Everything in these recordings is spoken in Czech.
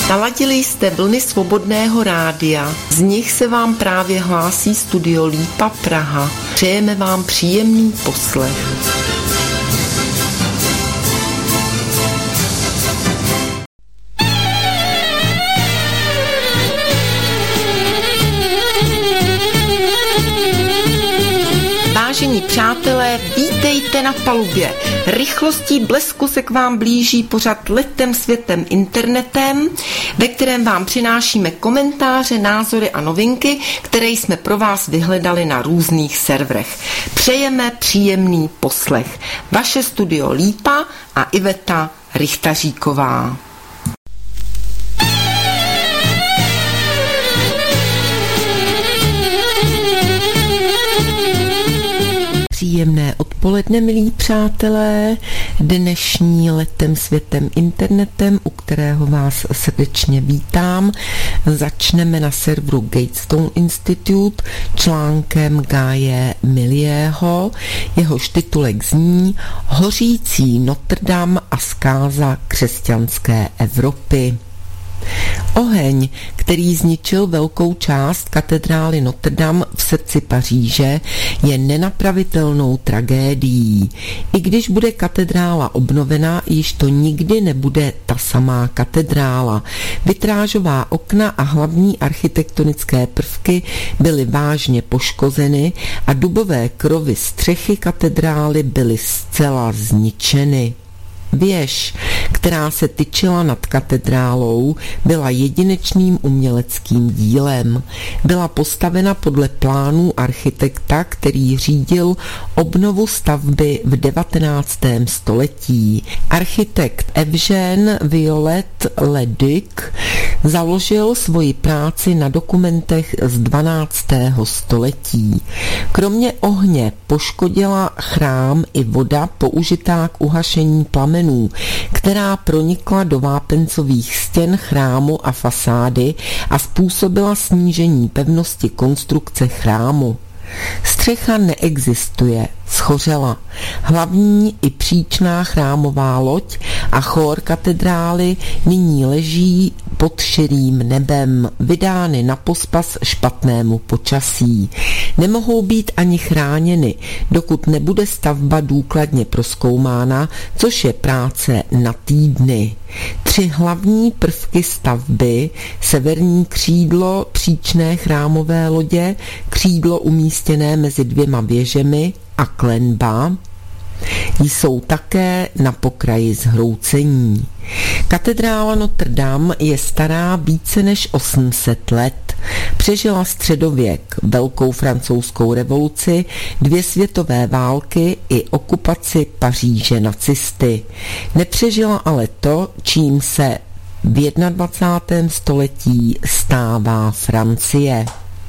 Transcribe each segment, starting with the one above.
Naladili jste vlny Svobodného rádia, z nich se vám právě hlásí studio Lípa Praha. Přejeme vám příjemný poslech. Vážení přátelé, vítejte na palubě. Rychlostí blesku se k vám blíží pořad Letem světem internetem, ve kterém vám přinášíme komentáře, názory a novinky, které jsme pro vás vyhledali na různých serverech. Přejeme příjemný poslech. Vaše studio Lípa a Iveta Richtaříková. Příjemné odpoledne, milí přátelé, dnešní Letem světem internetem, u kterého vás srdečně vítám. Začneme na serveru Gatestone Institute článkem Gaye Milieho. Jehož titulek zní Hořící Notre Dame a zkáza křesťanské Evropy. Oheň, který zničil velkou část katedrály Notre Dame v srdci Paříže, je nenapravitelnou tragédií. I když bude katedrála obnovena, již to nikdy nebude ta samá katedrála. Vitrážová okna a hlavní architektonické prvky byly vážně poškozeny a dubové krovy střechy katedrály byly zcela zničeny. Věž, která se tyčila nad katedrálou, byla jedinečným uměleckým dílem. Byla postavena podle plánů architekta, který řídil obnovu stavby v 19. století. Architekt Eugène Viollet-le-Duc založil svoji práci na dokumentech z 12. století. Kromě ohně poškodila chrám i voda použitá k uhašení plamenů, která pronikla do vápencových stěn chrámu a fasády a způsobila snížení pevnosti konstrukce chrámu. Střecha neexistuje, schořela. Hlavní i příčná chrámová loď a chór katedrály nyní leží pod širým nebem, vydány na pospas špatnému počasí. Nemohou být ani chráněny, dokud nebude stavba důkladně prozkoumána, což je práce na týdny. 3 hlavní prvky stavby, severní křídlo příčné chrámové lodě, křídlo umístěné mezi 2 věžemi a klenba, jsou také na pokraji zhroucení. Katedrála Notre Dame je stará více než 800 let. Přežila středověk, velkou francouzskou revoluci, 2 světové války i okupaci Paříže nacisty. Nepřežila ale to, čím se v 21. století stává Francie.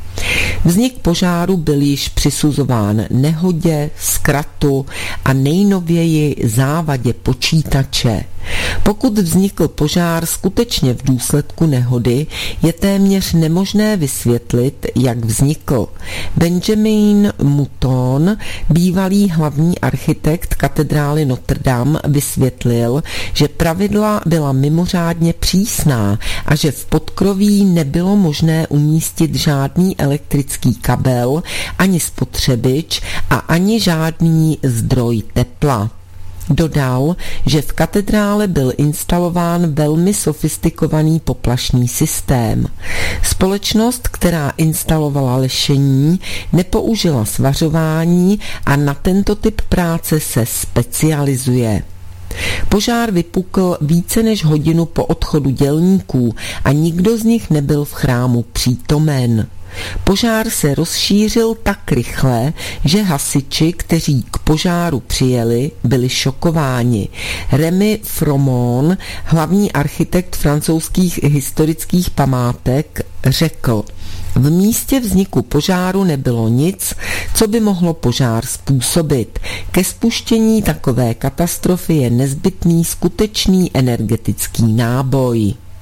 Vznik požáru byl již přisuzován nehodě, zkratu a nejnověji závadě počítače. Pokud vznikl požár skutečně v důsledku nehody, je téměř nemožné vysvětlit, jak vznikl. Benjamin Mouton, bývalý hlavní architekt katedrály Notre Dame, vysvětlil, že pravidla byla mimořádně přísná a že v podkroví nebylo možné umístit žádný elektrický kabel, ani spotřebič a ani žádný zdroj tepla. Dodal, že v katedrále byl instalován velmi sofistikovaný poplašný systém. Společnost, která instalovala lešení, nepoužila svařování a na tento typ práce se specializuje. Požár vypukl více než hodinu po odchodu dělníků a nikdo z nich nebyl v chrámu přítomen. Požár se rozšířil tak rychle, že hasiči, kteří k požáru přijeli, byli šokováni. Rémy Fromon, hlavní architekt francouzských historických památek, řekl: v místě vzniku požáru nebylo nic, co by mohlo požár způsobit. Ke spuštění takové katastrofy je nezbytný skutečný energetický náboj.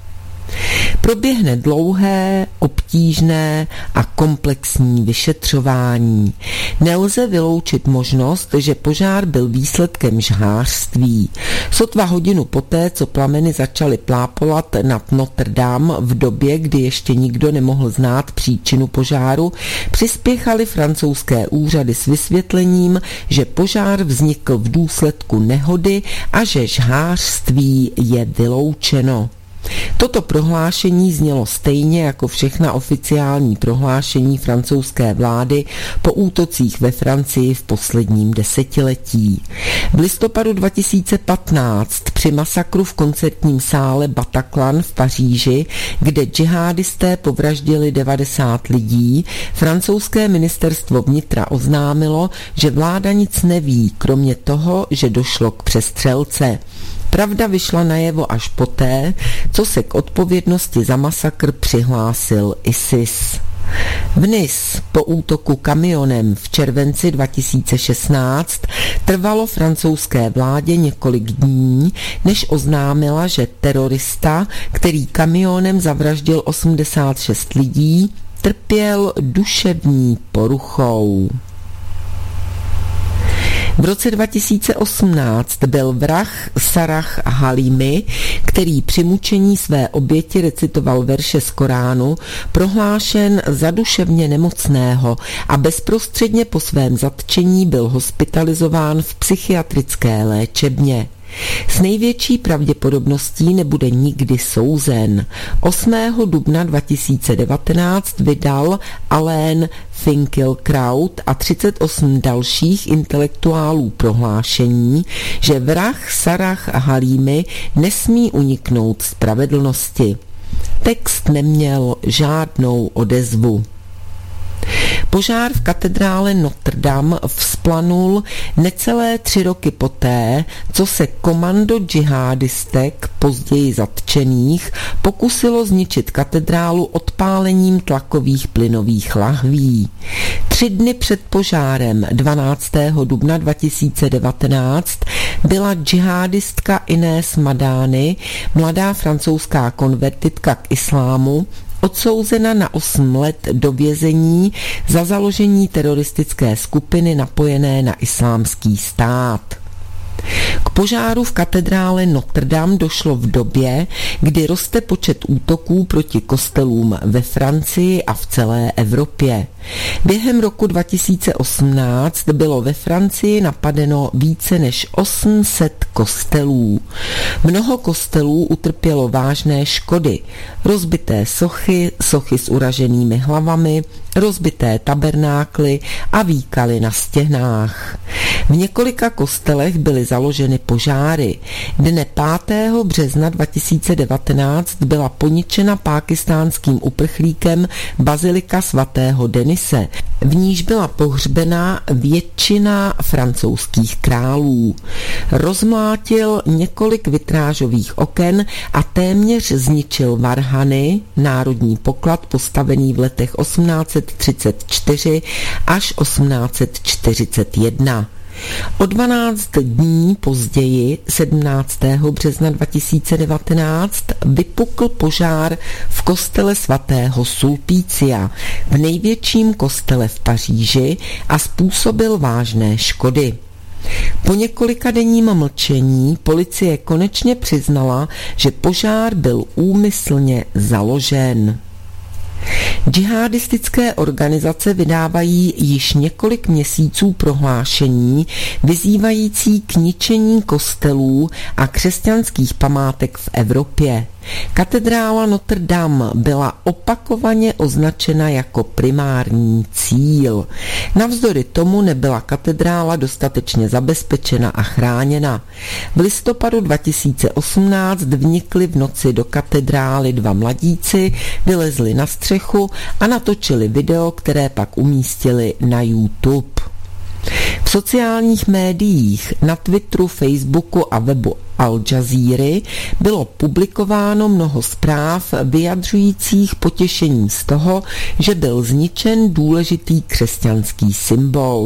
Proběhne dlouhé, obtížné a komplexní vyšetřování. Nelze vyloučit možnost, že požár byl výsledkem žhářství. Sotva hodinu poté, co plameny začaly plápolat nad Notre Dame v době, kdy ještě nikdo nemohl znát příčinu požáru, přispěchaly francouzské úřady s vysvětlením, že požár vznikl v důsledku nehody a že žhářství je vyloučeno. Toto prohlášení znělo stejně jako všechna oficiální prohlášení francouzské vlády po útocích ve Francii v posledním desetiletí. V listopadu 2015 při masakru v koncertním sále Bataclan v Paříži, kde džihádisté povraždili 90 lidí, francouzské ministerstvo vnitra oznámilo, že vláda nic neví, kromě toho, že došlo k přestřelce. Pravda vyšla najevo až poté, co se k odpovědnosti za masakr přihlásil ISIS. V Nice po útoku kamionem v červenci 2016 trvalo francouzské vládě několik dní, než oznámila, že terorista, který kamionem zavraždil 86 lidí, trpěl duševní poruchou. V roce 2018 byl vrah Sarah Halimi, který při mučení své oběti recitoval verše z Koránu, prohlášen za duševně nemocného a bezprostředně po svém zatčení byl hospitalizován v psychiatrické léčebně. S největší pravděpodobností nebude nikdy souzen. 8. dubna 2019 vydal Alain Finkielkraut a 38 dalších intelektuálů prohlášení, že vrah Sarah Halimi nesmí uniknout spravedlnosti. Text neměl žádnou odezvu. Požár v katedrále Notre Dame vzplanul necelé 3 roky poté, co se komando džihádistek, později zatčených, pokusilo zničit katedrálu odpálením tlakových plynových lahví. 3 dny před požárem 12. dubna 2019 byla džihádistka Inés Madani, mladá francouzská konvertitka k islámu, odsouzena na 8 let do vězení za založení teroristické skupiny napojené na Islámský stát. K požáru v katedrále Notre Dame došlo v době, kdy roste počet útoků proti kostelům ve Francii a v celé Evropě. Během roku 2018 bylo ve Francii napadeno více než 800 kostelů. Mnoho kostelů utrpělo vážné škody. Rozbité sochy s uraženými hlavami, rozbité tabernákly a výkaly na stěnách. V několika kostelech byly založeny požáry. Dne 5. března 2019 byla poničena pákistánským uprchlíkem bazilika svatého Denise, v níž byla pohřbena většina francouzských králů. Rozmlátil několik vitrážových oken a téměř zničil varhany, národní poklad postavený v letech 1834 až 1841. O 12 dní později, 17. března 2019, vypukl požár v kostele svatého Sulpícia, v největším kostele v Paříži, a způsobil vážné škody. Po několikadenním mlčení policie konečně přiznala, že požár byl úmyslně založen. Džihádistické organizace vydávají již několik měsíců prohlášení vyzývající k ničení kostelů a křesťanských památek v Evropě. Katedrála Notre Dame byla opakovaně označena jako primární cíl. Navzdory tomu nebyla katedrála dostatečně zabezpečena a chráněna. V listopadu 2018 vnikli v noci do katedrály 2 mladíci, vylezli na střechu a natočili video, které pak umístili na YouTube. V sociálních médiích, na Twitteru, Facebooku a webu Al Jazeera bylo publikováno mnoho zpráv vyjadřujících potěšení z toho, že byl zničen důležitý křesťanský symbol.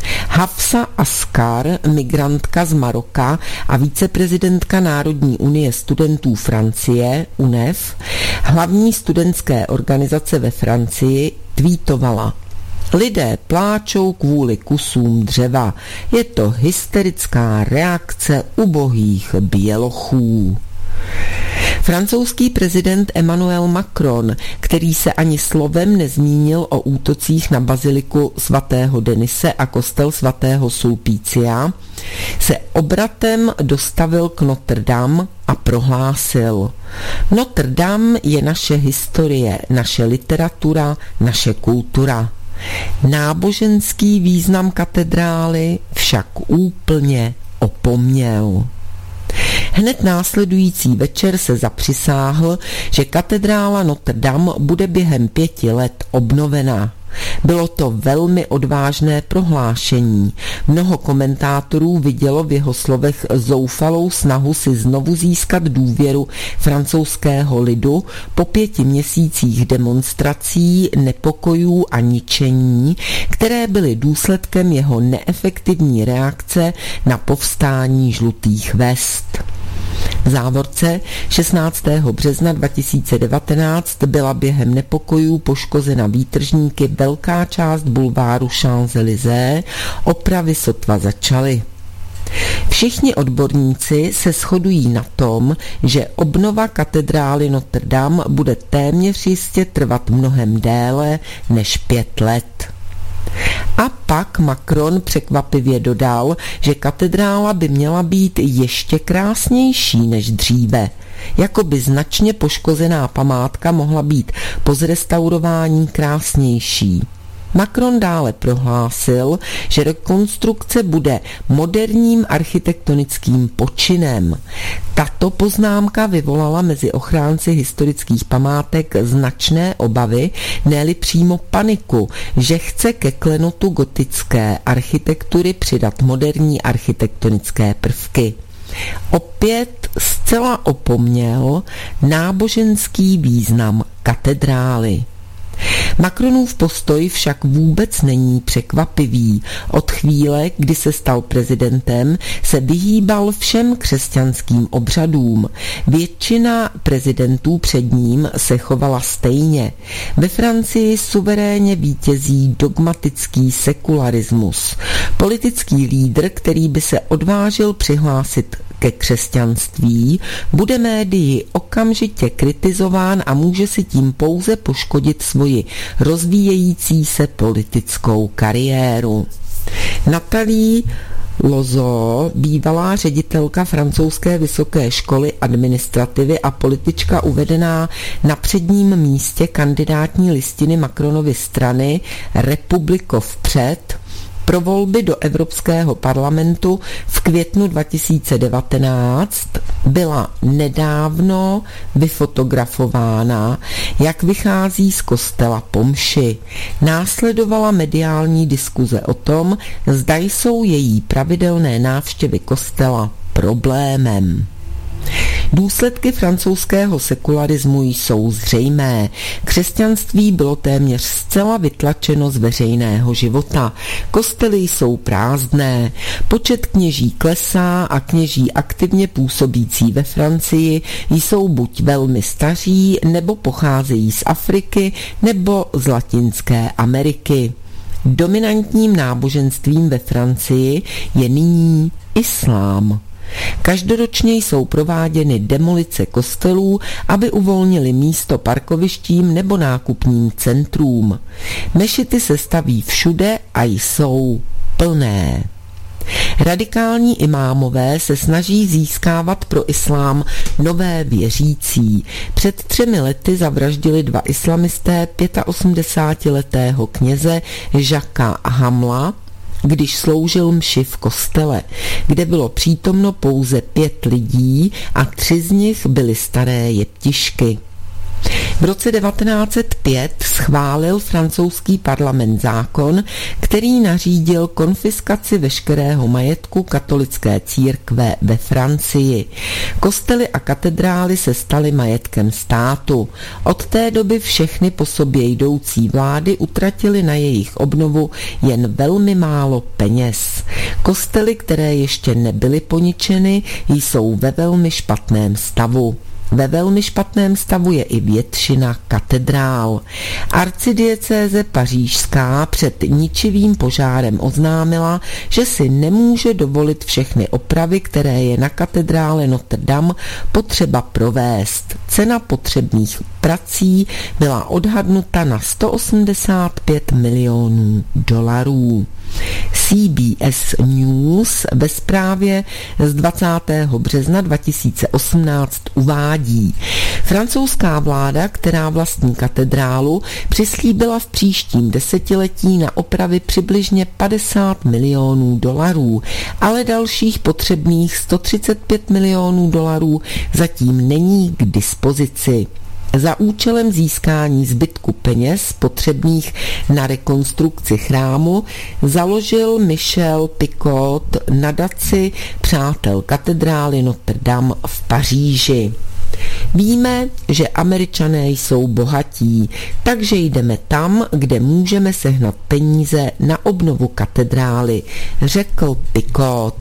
Hafsa Askar, migrantka z Maroka a viceprezidentka Národní unie studentů Francie, UNEF, hlavní studentské organizace ve Francii, tweetovala: Lidé pláčou kvůli kusům dřeva. Je to hysterická reakce ubohých bělochů. Francouzský prezident Emmanuel Macron, který se ani slovem nezmínil o útocích na baziliku svatého Denise a kostel svatého Sulpícia, se obratem dostavil k Notre Dame a prohlásil: Notre Dame je naše historie, naše literatura, naše kultura. Náboženský význam katedrály však úplně opomněl. Hned následující večer se zapřisáhl, že katedrála Notre Dame bude během 5 let obnovena. Bylo to velmi odvážné prohlášení. Mnoho komentátorů vidělo v jeho slovech zoufalou snahu si znovu získat důvěru francouzského lidu po 5 měsících demonstrací, nepokojů a ničení, které byly důsledkem jeho neefektivní reakce na povstání žlutých vest. V závorce 16. března 2019 byla během nepokojů poškozena výtržníky velká část bulváru Champs-Élysées, opravy sotva začaly. Všichni odborníci se shodují na tom, že obnova katedrály Notre Dame bude téměř jistě trvat mnohem déle než 5 let. A pak Macron překvapivě dodal, že katedrála by měla být ještě krásnější než dříve. Jako by značně poškozená památka mohla být po zrestaurování krásnější. Macron dále prohlásil, že rekonstrukce bude moderním architektonickým počinem. Tato poznámka vyvolala mezi ochránci historických památek značné obavy, ne-li přímo paniku, že chce ke klenotu gotické architektury přidat moderní architektonické prvky. Opět zcela opomněl náboženský význam katedrály. Macronův postoj však vůbec není překvapivý. Od chvíle, kdy se stal prezidentem, se vyhýbal všem křesťanským obřadům. Většina prezidentů před ním se chovala stejně. Ve Francii suverénně vítězí dogmatický sekularismus. Politický lídr, který by se odvážil přihlásit ke křesťanství, bude médii okamžitě kritizován a může si tím pouze poškodit svoji rozvíjející se politickou kariéru. Nathalie Loiseau, bývalá ředitelka francouzské vysoké školy administrativy a politička uvedená na předním místě kandidátní listiny Macronovy strany Republiko vpřed, pro volby do Evropského parlamentu v květnu 2019 byla nedávno vyfotografována, jak vychází z kostela po mši. Následovala mediální diskuze o tom, zda jsou její pravidelné návštěvy kostela problémem. Důsledky francouzského sekularismu jsou zřejmé. Křesťanství bylo téměř zcela vytlačeno z veřejného života. Kostely jsou prázdné. Počet kněží klesá a kněží aktivně působící ve Francii jsou buď velmi staří, nebo pocházejí z Afriky, nebo z Latinské Ameriky. Dominantním náboženstvím ve Francii je nyní islám. Každoročně jsou prováděny demolice kostelů, aby uvolnili místo parkovištím nebo nákupním centrům. Mešity se staví všude a jsou plné. Radikální imámové se snaží získávat pro islám nové věřící. Před 3 lety zavraždili 2 islamisté 85letého kněze Jacques Hamla, když sloužil mši v kostele, kde bylo přítomno pouze 5 lidí a 3 z nich byly staré jeptišky. V roce 1905 schválil francouzský parlament zákon, který nařídil konfiskaci veškerého majetku katolické církve ve Francii. Kostely a katedrály se staly majetkem státu. Od té doby všechny po sobě jdoucí vlády utratily na jejich obnovu jen velmi málo peněz. Kostely, které ještě nebyly poničeny, jsou ve velmi špatném stavu. Ve velmi špatném stavu je i většina katedrál. Arcidiecéze pařížská před ničivým požárem oznámila, že si nemůže dovolit všechny opravy, které je na katedrále Notre Dame potřeba provést. Cena potřebných prací byla odhadnuta na $185 milionů. CBS News ve zprávě z 20. března 2018 uvádí: francouzská vláda, která vlastní katedrálu, přislíbila v příštím desetiletí na opravy přibližně $50 milionů, ale dalších potřebných $135 milionů zatím není k dispozici. Za účelem získání zbytku peněz potřebných na rekonstrukci chrámu založil Michel Picot nadaci Přátel katedrály Notre Dame v Paříži. Víme, že Američané jsou bohatí, takže jdeme tam, kde můžeme sehnat peníze na obnovu katedrály, řekl Picot.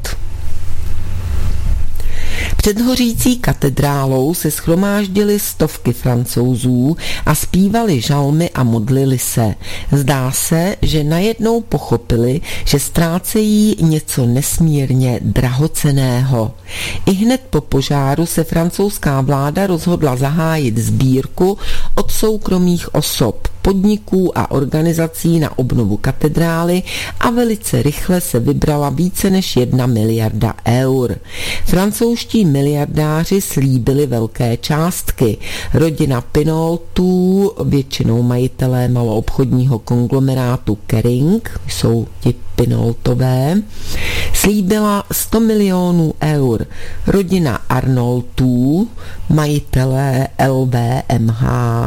Před hořící katedrálou se shromáždily stovky Francouzů a zpívali žalmy a modlili se. Zdá se, že najednou pochopili, že ztrácejí něco nesmírně drahocenného. Ihned po požáru se francouzská vláda rozhodla zahájit sbírku od soukromých osob, podniků a organizací na obnovu katedrály a velice rychle se vybrala více než 1 miliarda eur. Francouzští miliardáři slíbili velké částky. Rodina Pinaultů, většinou majitelé maloobchodního konglomerátu Kering, jsou ti Pinaultové, slíbila 100 milionů eur. Rodina Arnaultů, majitelé LVMH,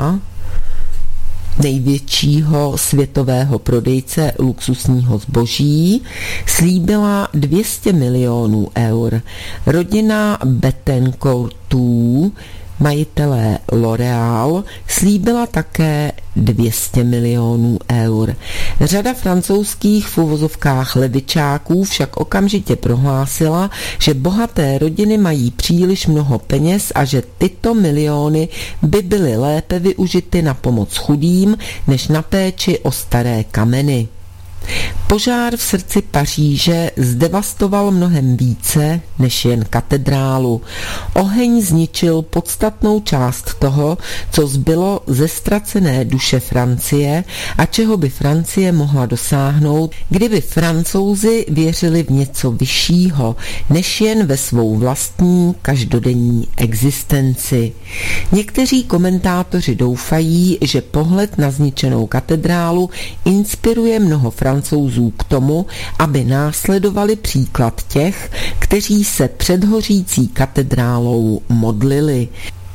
největšího světového prodejce luxusního zboží, slíbila 200 milionů eur. Rodina Bettencourtů, majitelé L'Oréal, slíbila také 200 milionů eur. Řada francouzských v uvozovkách levičáků však okamžitě prohlásila, že bohaté rodiny mají příliš mnoho peněz a že tyto miliony by byly lépe využity na pomoc chudým, než na péči o staré kameny. Požár v srdci Paříže zdevastoval mnohem více než jen katedrálu. Oheň zničil podstatnou část toho, co zbylo ze ztracené duše Francie a čeho by Francie mohla dosáhnout, kdyby Francouzi věřili v něco vyššího, než jen ve svou vlastní každodenní existenci. Někteří komentátoři doufají, že pohled na zničenou katedrálu inspiruje mnoho Francouzů k tomu, aby následovali příklad těch, kteří se před hořící katedrálou modlili.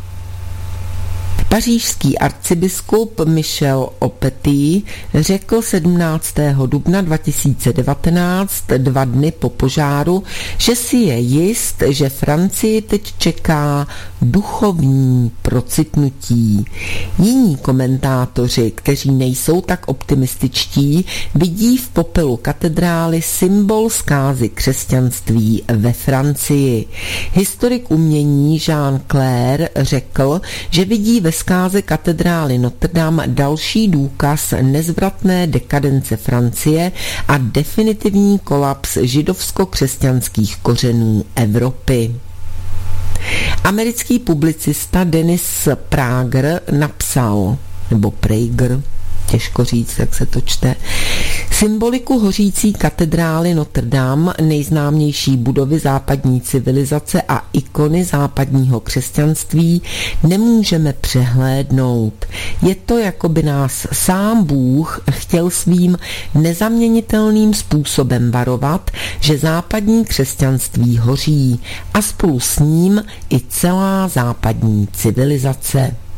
Pařížský arcibiskup Michel Aupetit řekl 17. dubna 2019, 2 dny po požáru, že si je jist, že Francii teď čeká duchovní procitnutí. Jiní komentátoři, kteří nejsou tak optimističtí, vidí v popelu katedrály symbol zkázy křesťanství ve Francii. Historik umění Jean Clair řekl, že vidí ve zkáze katedrály Notre Dame další důkaz nezvratné dekadence Francie a definitivní kolaps židovsko-křesťanských kořenů Evropy. Americký publicista Dennis Prager napsal, nebo Prager, těžko říct, jak se to čte, symboliku hořící katedrály Notre Dame, nejznámější budovy západní civilizace a ikony západního křesťanství, nemůžeme přehlédnout. Je to, jako by nás sám Bůh chtěl svým nezaměnitelným způsobem varovat, že západní křesťanství hoří a spolu s ním i celá západní civilizace.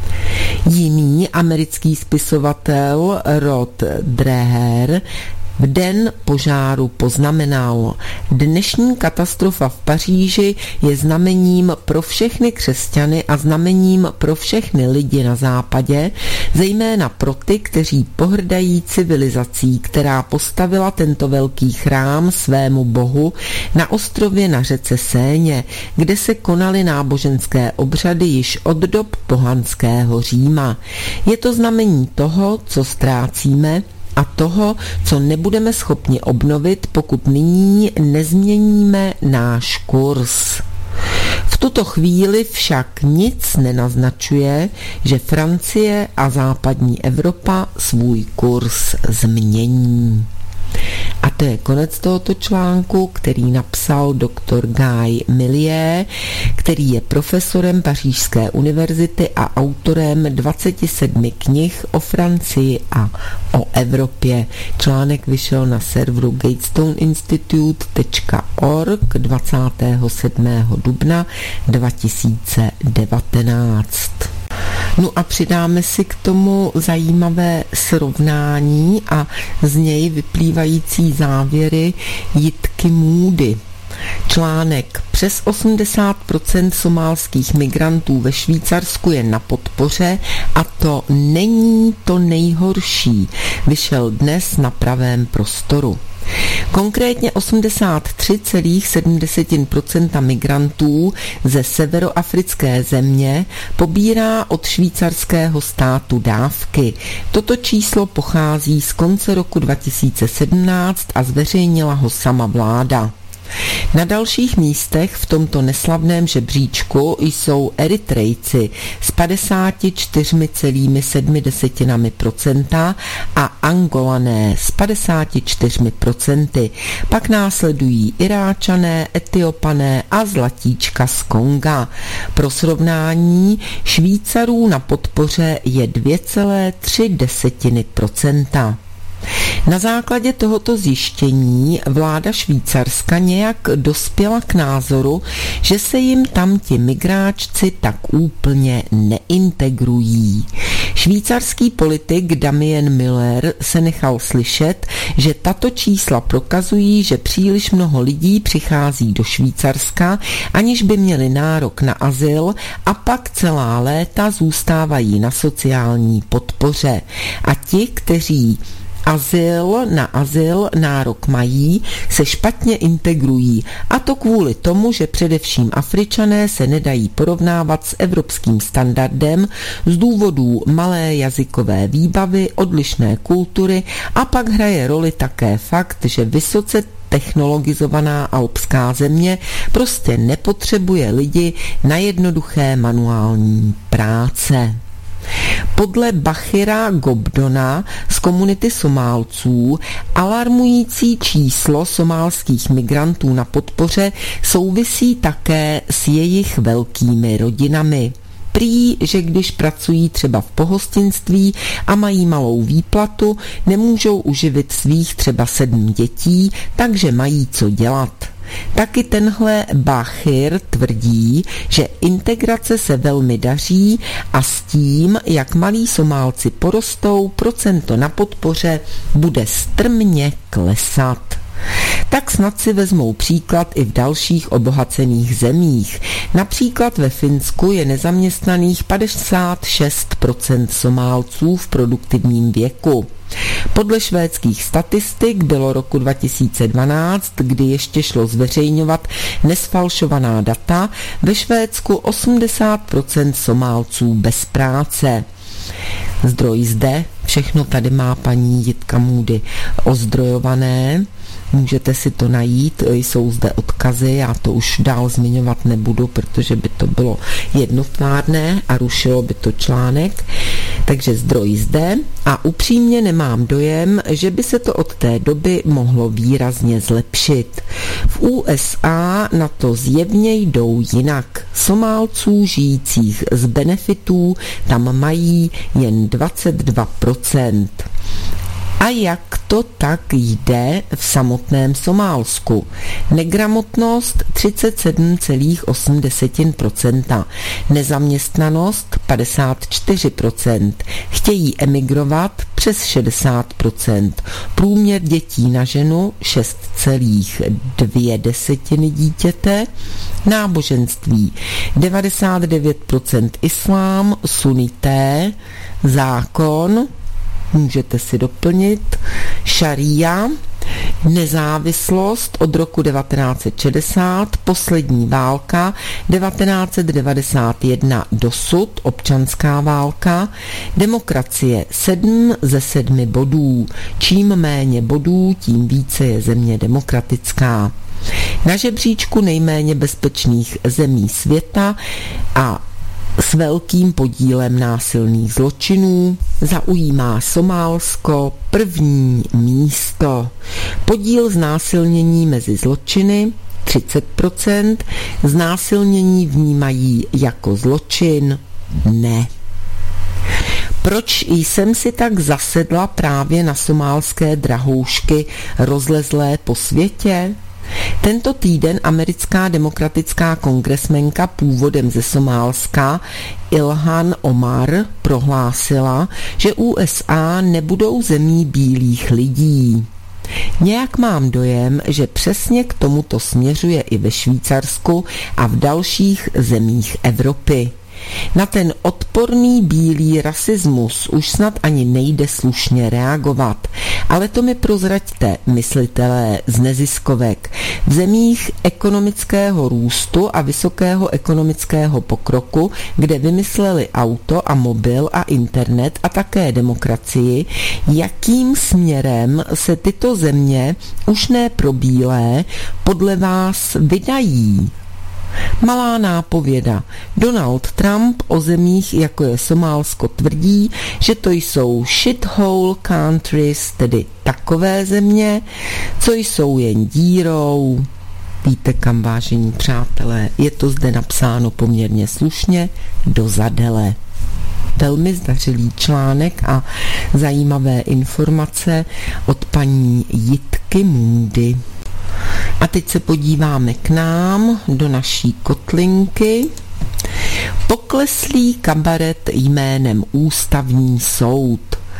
Jiný americký spisovatel Rod Dreher v den požáru poznamenal: dnešní katastrofa v Paříži je znamením pro všechny křesťany a znamením pro všechny lidi na západě, zejména pro ty, kteří pohrdají civilizací, která postavila tento velký chrám svému bohu na ostrově na řece Séně, kde se konaly náboženské obřady již od dob pohanského Říma. Je to znamení toho, co ztrácíme, a toho, co nebudeme schopni obnovit, pokud nyní nezměníme náš kurz. V tuto chvíli však nic nenaznačuje, že Francie a západní Evropa svůj kurz změní. A to je konec tohoto článku, který napsal doktor Guy Millier, který je profesorem Pařížské univerzity a autorem 27 knih o Francii a o Evropě. Článek vyšel na serveru gatestoneinstitute.org 27. dubna 2019. No a přidáme si k tomu zajímavé srovnání a z něj vyplývající závěry Jitky Moody. Článek: přes 80% somálských migrantů ve Švýcarsku je na podpoře a to není to nejhorší. Vyšel dnes na Pravém prostoru. Konkrétně 83,7% migrantů ze severoafrické země pobírá od švýcarského státu dávky. Toto číslo pochází z konce roku 2017 a zveřejnila ho sama vláda. Na dalších místech v tomto neslavném žebříčku jsou Eritrejci s 54,7% a Angolané s 54%. Pak následují Iráčané, Etiopané a zlatíčka z Konga. Pro srovnání Švýcarů na podpoře je 2,3%. Na základě tohoto zjištění vláda Švýcarska nějak dospěla k názoru, že se jim tam ti migráčci tak úplně neintegrují. Švýcarský politik Damien Miller se nechal slyšet, že tato čísla prokazují, že příliš mnoho lidí přichází do Švýcarska, aniž by měli nárok na azyl, a pak celá léta zůstávají na sociální podpoře. A ti, kteří na azyl nárok mají, se špatně integrují, a to kvůli tomu, že především Afričané se nedají porovnávat s evropským standardem z důvodů malé jazykové výbavy, odlišné kultury, a pak hraje roli také fakt, že vysoce technologizovaná alpská země prostě nepotřebuje lidi na jednoduché manuální práce. Podle Bachira Gobdona z komunity Somálců alarmující číslo somálských migrantů na podpoře souvisí také s jejich velkými rodinami. Prý, že když pracují třeba v pohostinství a mají malou výplatu, nemůžou uživit svých třeba 7 dětí, takže mají co dělat. Taky tenhle Bachir tvrdí, že integrace se velmi daří a s tím, jak malí Somálci porostou, procento na podpoře bude strmě klesat. Tak snad si vezmou příklad i v dalších obohacených zemích. Například ve Finsku je nezaměstnaných 56% Somálců v produktivním věku. Podle švédských statistik bylo roku 2012, kdy ještě šlo zveřejňovat nesfalšovaná data, ve Švédsku 80% Somálců bez práce. Zdroj zde, všechno tady má paní Jitka Moody ozdrojované, můžete si to najít, jsou zde odkazy, já to už dál zmiňovat nebudu, protože by to bylo jednotvárné a rušilo by to článek, takže zdroj zde, a upřímně nemám dojem, že by se to od té doby mohlo výrazně zlepšit. V USA na to zjevně jdou jinak. Somálců žijících z benefitů tam mají jen 22%. A jak to tak jde v samotném Somálsku? Negramotnost 37,8%, nezaměstnanost 54%, chtějí emigrovat přes 60%, průměr dětí na ženu 6,2 dítěte, náboženství 99% islám, sunité, zákon, můžete si doplnit, šaría, nezávislost od roku 1960, poslední válka 1991 dosud, občanská válka, demokracie 7 ze 7 bodů. Čím méně bodů, tím více je země demokratická. Na žebříčku nejméně bezpečných zemí světa a s velkým podílem násilných zločinů zaujímá Somálsko první místo. Podíl znásilnění mezi zločiny 30%, znásilnění vnímají jako zločin ne. Proč jsem si tak zasedla právě na somálské drahoušky rozlezlé po světě? Tento týden americká demokratická kongresmenka původem ze Somálska Ilhan Omar prohlásila, že USA nebudou zemí bílých lidí. Nějak mám dojem, že přesně k tomuto směřuje i ve Švýcarsku a v dalších zemích Evropy. Na ten odporný bílý rasismus už snad ani nejde slušně reagovat, ale to mi prozraďte, myslitelé z neziskovek. V zemích ekonomického růstu a vysokého ekonomického pokroku, kde vymysleli auto a mobil a internet a také demokracii, jakým směrem se tyto země, už ne pro bílé, podle vás vydají? Malá nápověda. Donald Trump o zemích, jako je Somálsko, tvrdí, že to jsou shithole countries, tedy takové země, co jsou jen dírou. Víte kam, vážení přátelé, je to zde napsáno poměrně slušně do zadele. Velmi zdařilý článek a zajímavé informace od paní Jitky Mundy. A teď se podíváme k nám, do naší kotlinky. Pokleslý kabaret jménem Ústavní soud.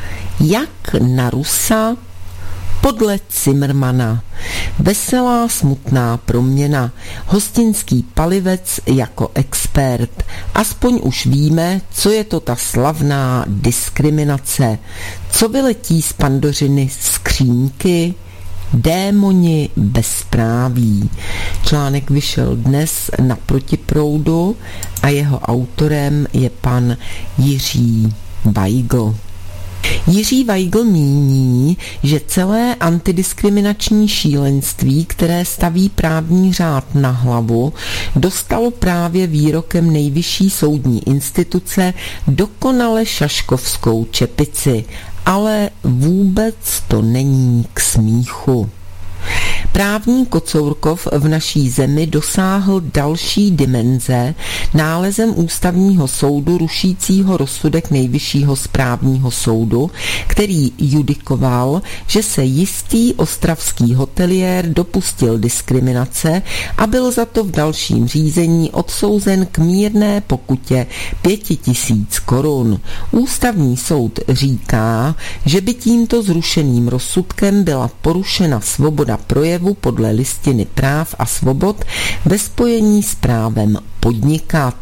Jak na Rusa? Podle Cimrmana. Veselá smutná proměna. Hostinský palivec jako expert. Aspoň už víme, co je to ta slavná diskriminace. Co vyletí z Pandořiny skřínky? Démoni bezpráví. Článek vyšel dnes na Protiproudu a jeho autorem je pan Jiří Weigl. Jiří Weigl míní, že celé antidiskriminační šílenství, které staví právní řád na hlavu, dostalo právě výrokem nejvyšší soudní instituce dokonale šaškovskou čepici, ale vůbec to není k smíchu. Právní Kocourkov v naší zemi dosáhl další dimenze nálezem Ústavního soudu rušícího rozsudek Nejvyššího správního soudu, který judikoval, že se jistý ostravský hoteliér dopustil diskriminace a byl za to v dalším řízení odsouzen k mírné pokutě 5 000 korun. Ústavní soud říká, že by tímto zrušeným rozsudkem byla porušena svoboda projevu podle Listiny práv a svobod ve spojení s právem podnikat.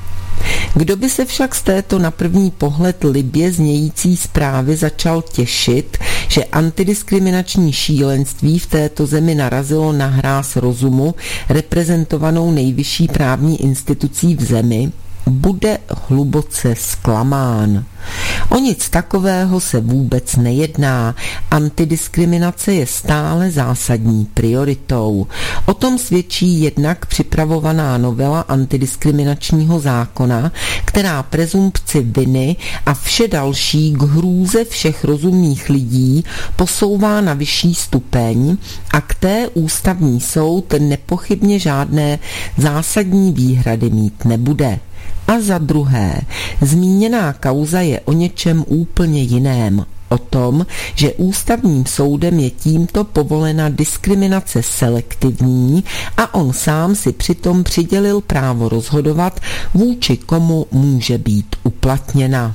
Kdo by se však z této na první pohled libě znějící zprávy začal těšit, že antidiskriminační šílenství v této zemi narazilo na hráz rozumu reprezentovanou nejvyšší právní institucí v zemi, bude hluboce zklamán. O nic takového se vůbec nejedná. Antidiskriminace je stále zásadní prioritou. O tom svědčí jednak připravovaná novela antidiskriminačního zákona, která prezumpci viny a vše další k hrůze všech rozumných lidí posouvá na vyšší stupeň a k té Ústavní soud nepochybně žádné zásadní výhrady mít nebude. A za druhé, zmíněná kauza je o něčem úplně jiném. o tom, že ústavním soudem je tímto povolena diskriminace selektivní a on sám si přitom přidělil právo rozhodovat, vůči komu může být uplatněna.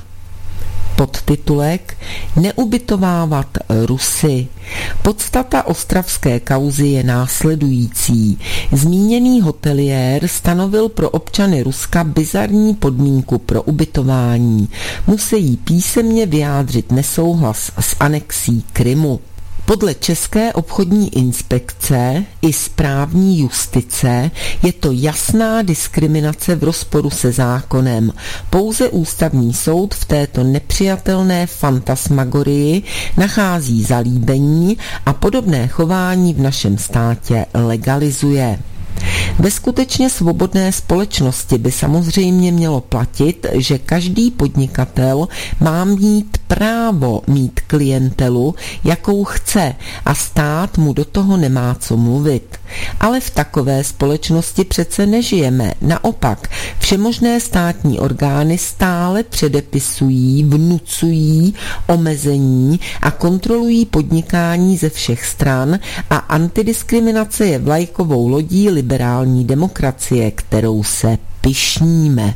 Podtitulek Neubytovávat Rusy. Podstata ostravské kauzy je následující. Zmíněný hoteliér stanovil pro občany Ruska bizarní podmínku pro ubytování. Musí písemně vyjádřit nesouhlas s anexí Krymu. Podle České obchodní inspekce i správní justice je to jasná diskriminace v rozporu se zákonem. Pouze ústavní soud v této nepřijatelné fantasmagorii nachází zalíbení a podobné chování v našem státě legalizuje. Ve skutečně svobodné společnosti by samozřejmě mělo platit, že každý podnikatel má mít právo mít klientelu, jakou chce, a stát mu do toho nemá co mluvit. Ale v takové společnosti přece nežijeme. Naopak, všemožné státní orgány stále předepisují, vnucují omezení a kontrolují podnikání ze všech stran a antidiskriminace je vlajkovou lodí liberální demokracie, kterou se pyšníme.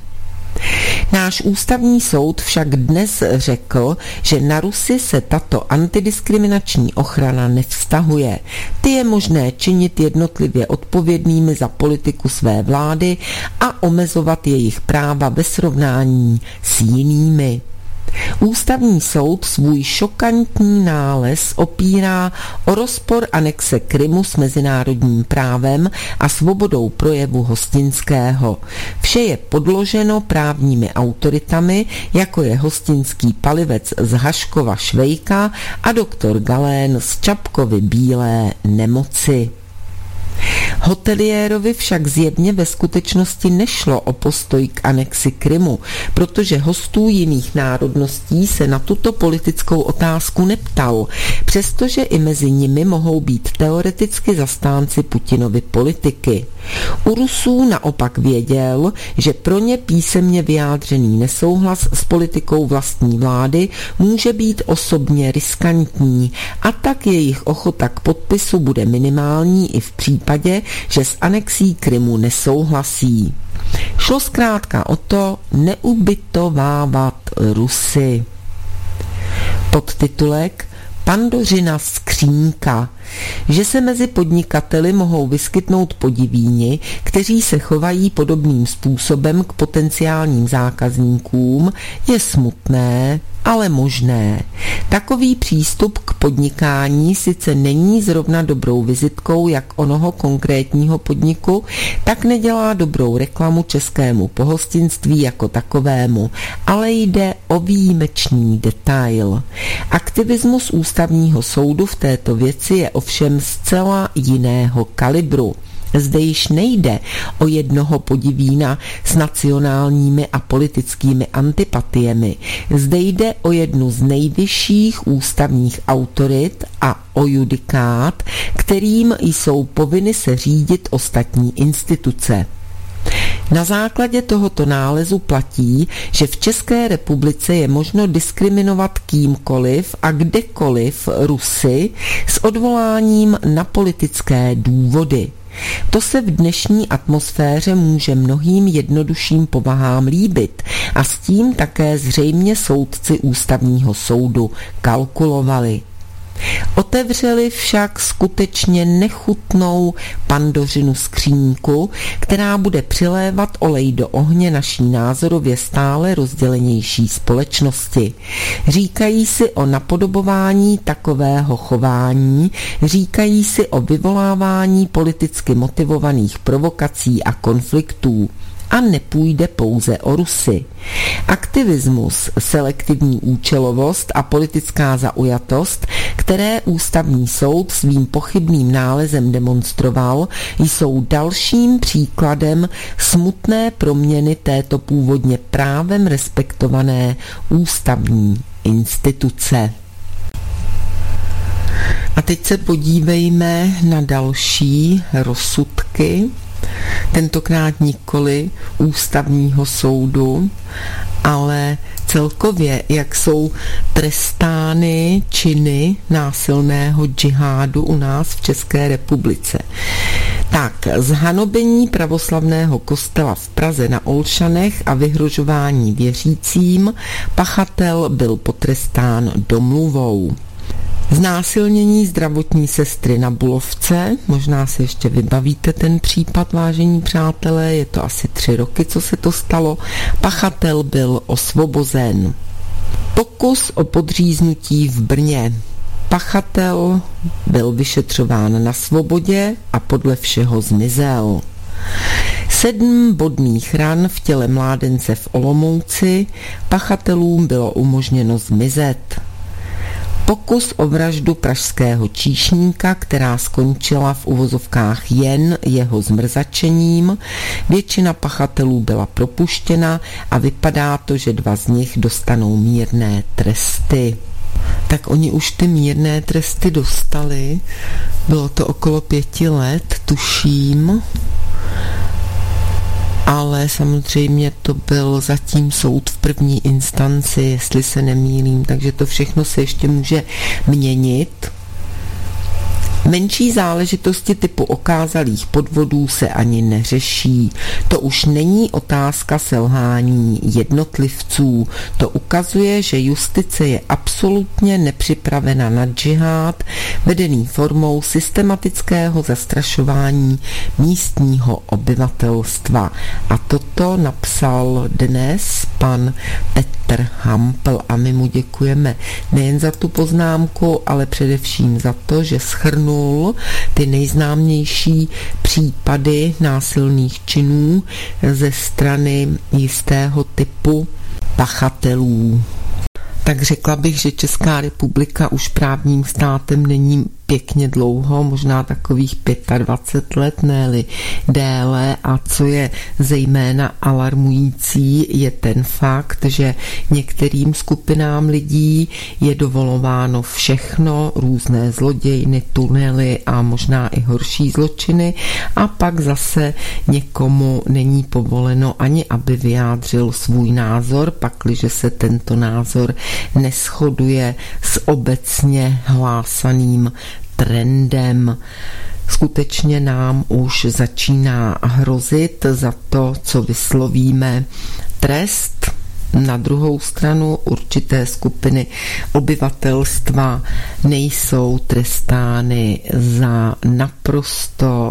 Náš ústavní soud však dnes řekl, že na Rusy se tato antidiskriminační ochrana nevztahuje. Ty je možné činit jednotlivě odpovědnými za politiku své vlády a omezovat jejich práva ve srovnání s jinými. Ústavní soud svůj šokantní nález opírá o rozpor anexe Krymu s mezinárodním právem a svobodou projevu Hostinského. Vše je podloženo právními autoritami, jako je hostinský palivec z Haškova Švejka a doktor Galén z Čapkovy bílé nemoci. Hoteliérovi však zjevně ve skutečnosti nešlo o postoj k anexi Krymu, protože hostů jiných národností se na tuto politickou otázku neptal, přestože i mezi nimi mohou být teoreticky zastánci Putinovy politiky. U Rusů naopak věděl, že pro ně písemně vyjádřený nesouhlas s politikou vlastní vlády může být osobně riskantní a tak jejich ochota k podpisu bude minimální i v případě, že s anexí Krymu nesouhlasí. Šlo zkrátka o to neubytovávat Rusy. Podtitulek Pandořina skřínka, že se mezi podnikateli mohou vyskytnout podivíni, kteří se chovají podobným způsobem k potenciálním zákazníkům, je smutné, ale možné. Takový přístup k podnikání sice není zrovna dobrou vizitkou jak onoho konkrétního podniku, tak nedělá dobrou reklamu českému pohostinství jako takovému, ale jde o výjimečný detail. Aktivismus ústavního soudu v této věci je ovšem zcela jiného kalibru. Zde již nejde o jednoho podivína s nacionálními a politickými antipatiemi. Zde jde o jednu z nejvyšších ústavních autorit a o judikát, kterým jsou povinny se řídit ostatní instituce. Na základě tohoto nálezu platí, že v České republice je možno diskriminovat kýmkoliv a kdekoliv Rusy s odvoláním na politické důvody. To se v dnešní atmosféře může mnohým jednodušším povahám líbit a s tím také zřejmě soudci ústavního soudu kalkulovali. Otevřeli však skutečně nechutnou Pandořinu skřínku, která bude přilévat olej do ohně naší názorově stále rozdělenější společnosti. Říkají si o napodobování takového chování, říkají si o vyvolávání politicky motivovaných provokací a konfliktů. A nepůjde pouze o Rusy. Aktivismus, selektivní účelovost a politická zaujatost, které ústavní soud svým pochybným nálezem demonstroval, jsou dalším příkladem smutné proměny této původně právem respektované ústavní instituce. A teď se podívejme na další rozsudky, tentokrát nikoli ústavního soudu, ale celkově, jak jsou trestány činy násilného džihádu u nás v České republice. Tak, zhanobení pravoslavného kostela v Praze na Olšanech a vyhrožování věřícím, pachatel byl potrestán domluvou. Znásilnění zdravotní sestry na Bulovce, možná si ještě vybavíte ten případ, vážení přátelé, je to asi 3 roky, co se to stalo, pachatel byl osvobozen. Pokus o podříznutí v Brně. Pachatel byl vyšetřován na svobodě a podle všeho zmizel. 7 bodných ran v těle mládence v Olomouci, pachatelům bylo umožněno zmizet. Pokus o vraždu pražského číšníka, která skončila v uvozovkách jen jeho zmrzačením. Většina pachatelů byla propuštěna a vypadá to, že 2 z nich dostanou mírné tresty. Tak oni už ty mírné tresty dostali, bylo to okolo 5 let, tuším, ale samozřejmě to byl zatím soud v první instanci, jestli se nemýlím, takže to všechno se ještě může měnit. Menší záležitosti typu okázalých podvodů se ani neřeší. To už není otázka selhání jednotlivců. To ukazuje, že justice je absolutně nepřipravena na džihád, vedený formou systematického zastrašování místního obyvatelstva. A toto napsal dnes pan Petr Hampl a my mu děkujeme nejen za tu poznámku, ale především za to, že shrnul ty nejznámější případy násilných činů ze strany jistého typu pachatelů. Tak řekla bych, že Česká republika už právním státem není pěkně dlouho, možná takových 25 let, ne-li déle, a co je zejména alarmující, je ten fakt, že některým skupinám lidí je dovolováno všechno, různé zlodějny, tunely a možná i horší zločiny, a pak zase někomu není povoleno ani, aby vyjádřil svůj názor, pakliže se tento názor neshoduje s obecně hlásaným trendem. Skutečně nám už začíná hrozit za to, co vyslovíme, trest. Na druhou stranu určité skupiny obyvatelstva nejsou trestány za naprosto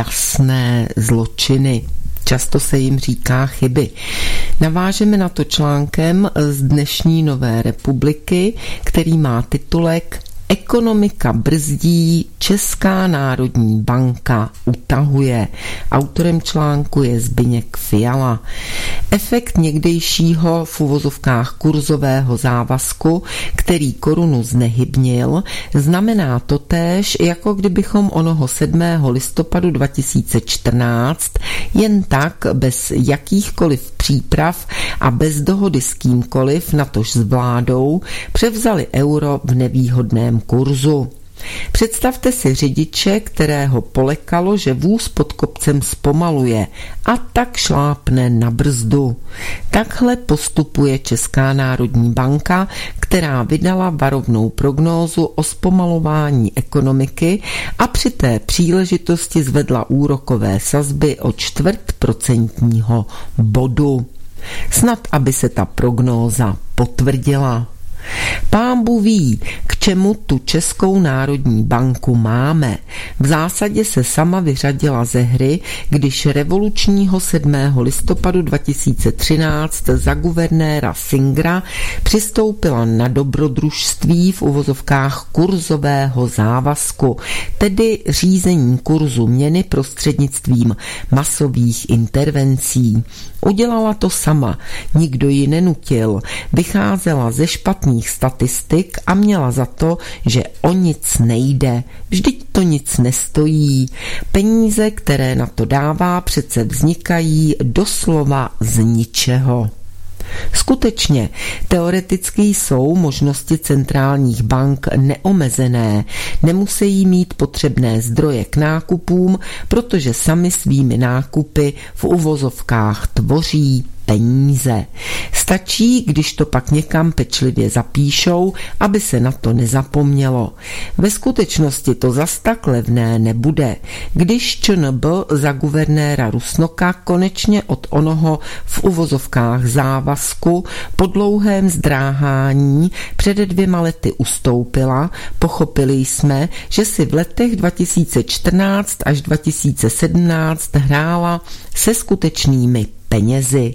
jasné zločiny. Často se jim říká chyby. Navážeme na to článkem z dnešní Nové republiky, který má titulek Ekonomika brzdí, Česká národní banka utahuje. Autorem článku je Zbyněk Fiala. Efekt někdejšího v uvozovkách kurzového závazku, který korunu znehybnil, znamená totéž, jako kdybychom onoho 7. listopadu 2014 jen tak bez jakýchkoliv příprav a bez dohody s kýmkoliv, natož s vládou, převzali euro v nevýhodném kurzu. Představte si řidiče, kterého polekalo, že vůz pod kopcem zpomaluje a tak šlápne na brzdu. Takhle postupuje Česká národní banka, která vydala varovnou prognózu o zpomalování ekonomiky a při té příležitosti zvedla úrokové sazby o 0,25 bodu. Snad, aby se ta prognóza potvrdila. Pánbůh ví, k čemu tu Českou národní banku máme. V zásadě se sama vyřadila ze hry, když revolučního 7. listopadu 2013 za guvernéra Singera přistoupila na dobrodružství v uvozovkách kurzového závazku, tedy řízení kurzu měny prostřednictvím masových intervencí. Udělala to sama, nikdo ji nenutil, vycházela ze špatných statistik a měla za to, že o nic nejde. Vždyť to nic nestojí. Peníze, které na to dává, přece vznikají doslova z ničeho. Skutečně, teoreticky jsou možnosti centrálních bank neomezené, nemusí mít potřebné zdroje k nákupům, protože sami svými nákupy v uvozovkách tvoří peníze. Stačí, když to pak někam pečlivě zapíšou, aby se na to nezapomnělo. Ve skutečnosti to zas tak levné nebude. Když ČNB za guvernéra Rusnoka konečně od onoho v uvozovkách závazku po dlouhém zdráhání před 2 lety ustoupila, pochopili jsme, že si v letech 2014 až 2017 hrála se skutečnými penězi.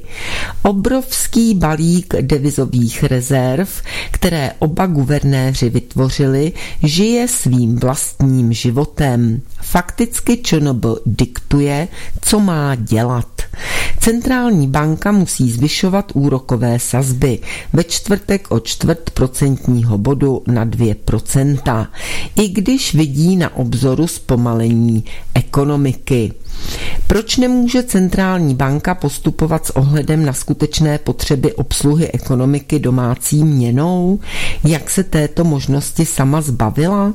Obrovský balík devizových rezerv, které oba guvernéři vytvořili, žije svým vlastním životem. Fakticky ČNB diktuje, co má dělat. Centrální banka musí zvyšovat úrokové sazby ve čtvrtek o 0,25 bodu na 2%, i když vidí na obzoru zpomalení ekonomiky. Proč nemůže centrální banka postupovat s ohledem na skutečné potřeby obsluhy ekonomiky domácí měnou? Jak se této možnosti sama zbavila?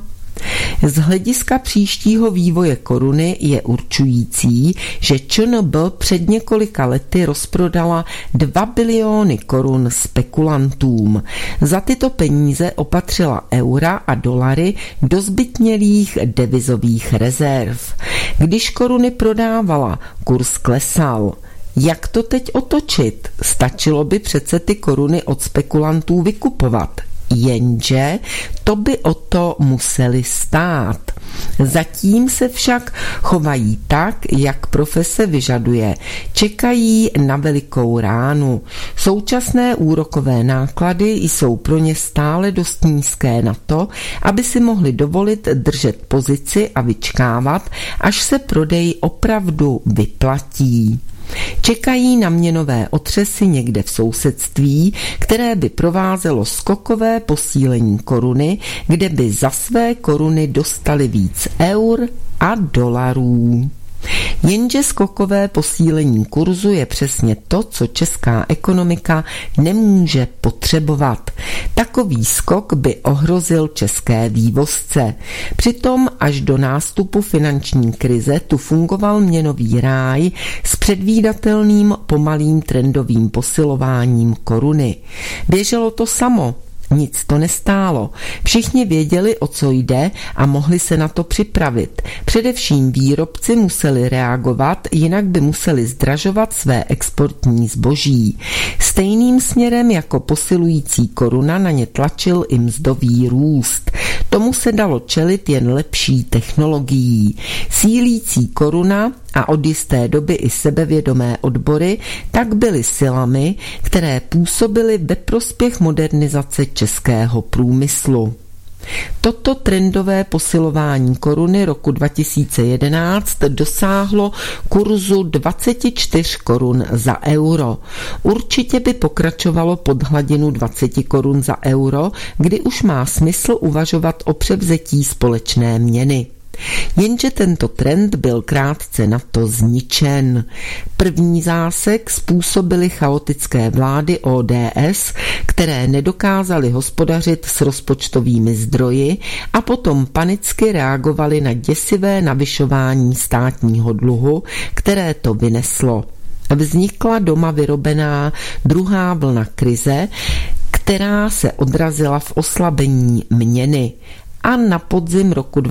Z hlediska příštího vývoje koruny je určující, že ČNB před několika lety rozprodala 2 biliony korun spekulantům. Za tyto peníze opatřila eura a dolary do zbytnělých devizových rezerv. Když koruny prodávala, kurz klesal. Jak to teď otočit? Stačilo by přece ty koruny od spekulantů vykupovat. Jenže to by o to museli stát. Zatím se však chovají tak, jak profese vyžaduje. Čekají na velikou ránu. Současné úrokové náklady jsou pro ně stále dost nízké na to, aby si mohli dovolit držet pozici a vyčkávat, až se prodej opravdu vyplatí. Čekají na měnové otřesy někde v sousedství, které by provázelo skokové posílení koruny, kde by za své koruny dostali víc eur a dolarů. Jenže skokové posílení kurzu je přesně to, co česká ekonomika nemůže potřebovat. Takový skok by ohrozil české vývozce. Přitom až do nástupu finanční krize tu fungoval měnový ráj s předvídatelným pomalým trendovým posilováním koruny. Běželo to samo. Nic to nestálo. Všichni věděli, o co jde a mohli se na to připravit. Především výrobci museli reagovat, jinak by museli zdražovat své exportní zboží. Stejným směrem jako posilující koruna na ně tlačil i mzdový růst. Tomu se dalo čelit jen lepší technologií. Sílící koruna a od jisté doby i sebevědomé odbory tak byly silami, které působily ve prospěch modernizace českého průmyslu. Toto trendové posilování koruny roku 2011 dosáhlo kurzu 24 korun za euro. Určitě by pokračovalo pod hladinu 20 korun za euro, kdy už má smysl uvažovat o převzetí společné měny. Jenže tento trend byl krátce na to zničen. První zásek způsobily chaotické vlády ODS, které nedokázaly hospodařit s rozpočtovými zdroji a potom panicky reagovaly na děsivé navyšování státního dluhu, které to vyneslo. Vznikla doma vyrobená druhá vlna krize, která se odrazila v oslabení měny. A na podzim roku